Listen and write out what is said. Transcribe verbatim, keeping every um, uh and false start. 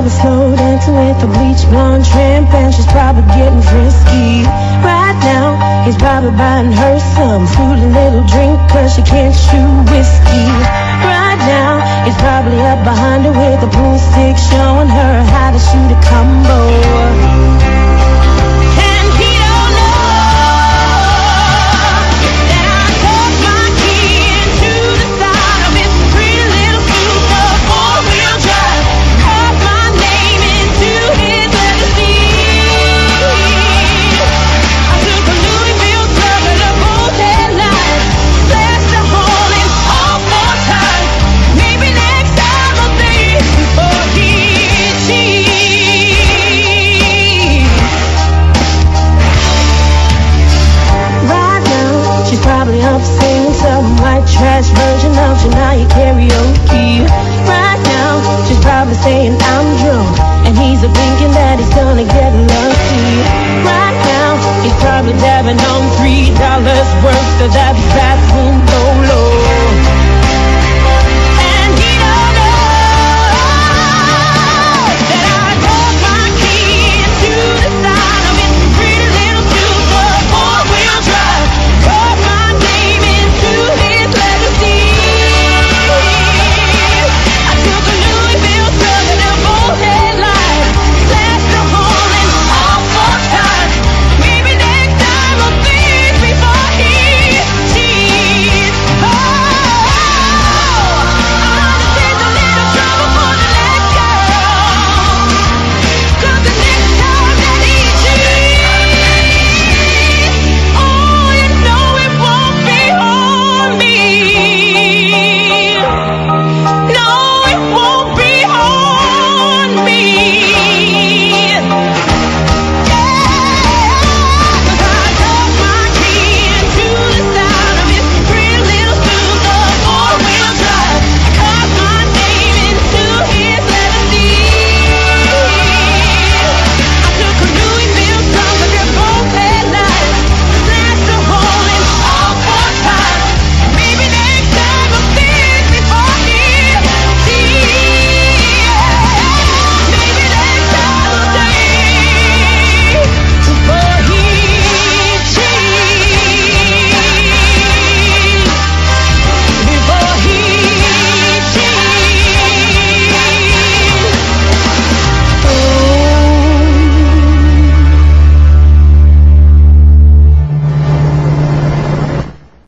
probably slow dancing with a bleach blonde tramp, and she's probably getting frisky. Right now, he's probably buying her some fruity little drink, cause she can't shoot whiskey. Right now, he's probably up behind her with a pool stick, showing her how to shoot a combo. Trash version of Shania karaoke. Right now, she's probably saying